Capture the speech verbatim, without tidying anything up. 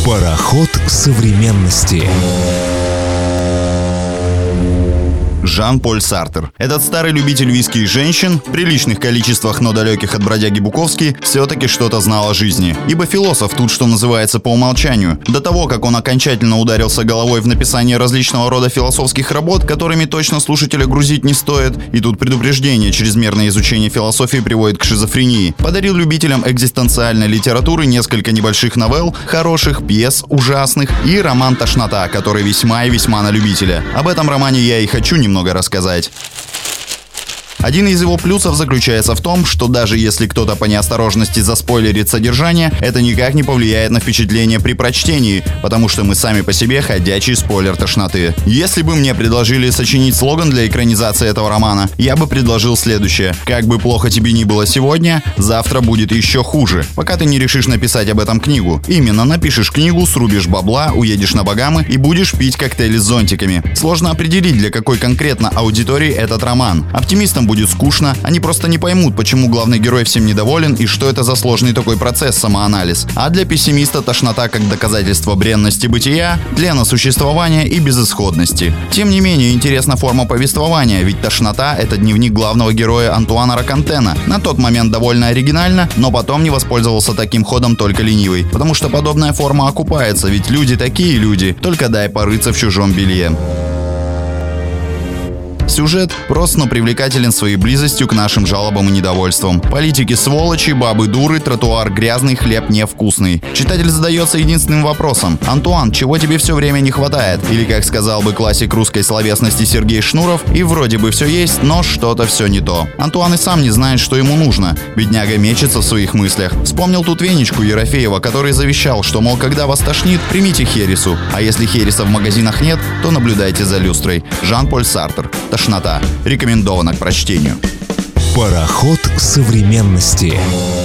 Пароход современности. Жан-Поль Сартр. Этот старый любитель виски и женщин, в приличных количествах, но далеких от бродяги Буковски, все-таки что-то знал о жизни. Ибо философ тут, что называется, по умолчанию. До того, как он окончательно ударился головой в написание различного рода философских работ, которыми точно слушателя грузить не стоит, и тут предупреждение: чрезмерное изучение философии приводит к шизофрении, подарил любителям экзистенциальной литературы несколько небольших новелл, хороших, пьес, ужасных и роман «Тошнота», который весьма и весьма на любителя. Об этом романе я и хочу немного много рассказать. Один из его плюсов заключается в том, что даже если кто-то по неосторожности заспойлерит содержание, это никак не повлияет на впечатление при прочтении, потому что мы сами по себе ходячий спойлер тошноты. Если бы мне предложили сочинить слоган для экранизации этого романа, я бы предложил следующее: как бы плохо тебе ни было сегодня, завтра будет еще хуже, пока ты не решишь написать об этом книгу. Именно напишешь книгу, срубишь бабла, уедешь на Багамы и будешь пить коктейли с зонтиками. Сложно определить, для какой конкретно аудитории этот роман. Оптимистам будет скучно, они просто не поймут, почему главный герой всем недоволен и что это за сложный такой процесс — самоанализ. А для пессимиста тошнота как доказательство бренности бытия, тлена существования и безысходности. Тем не менее, интересна форма повествования, ведь тошнота — это дневник главного героя Антуана Рокантена. На тот момент довольно оригинально, но потом не воспользовался таким ходом только ленивый, потому что подобная форма окупается, ведь люди такие люди, только дай порыться в чужом белье. Сюжет прост, но привлекателен своей близостью к нашим жалобам и недовольствам. Политики сволочи, бабы дуры, тротуар грязный, хлеб невкусный. Читатель задается единственным вопросом: Антуан, чего тебе все время не хватает? Или, как сказал бы классик русской словесности Сергей Шнуров, и вроде бы все есть, но что-то все не то. Антуан и сам не знает, что ему нужно. Бедняга мечется в своих мыслях. Вспомнил тут Венечку Ерофеева, который завещал, что, мол, когда вас тошнит, примите хересу. А если хереса в магазинах нет, то наблюдайте за люстрой. Жан-Поль Сартр. Тошнота. Рекомендовано к прочтению. Пароход современности.